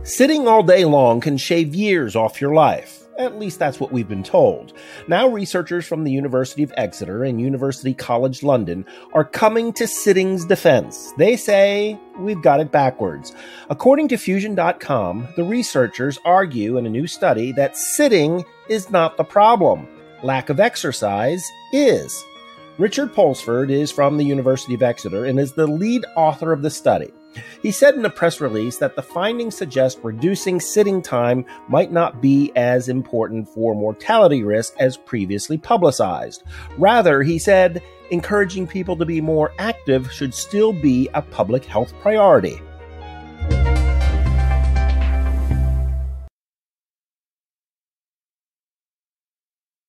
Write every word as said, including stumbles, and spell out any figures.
Sitting all day long can shave years off your life. At least that's what we've been told. Now researchers from the University of Exeter and University College London are coming to sitting's defense. They say we've got it backwards. According to Fusion dot com, the researchers argue in a new study that sitting is not the problem. Lack of exercise is. Richard Polsford is from the University of Exeter and is the lead author of the study. He said in a press release that the findings suggest reducing sitting time might not be as important for mortality risk as previously publicized. Rather, he said, encouraging people to be more active should still be a public health priority.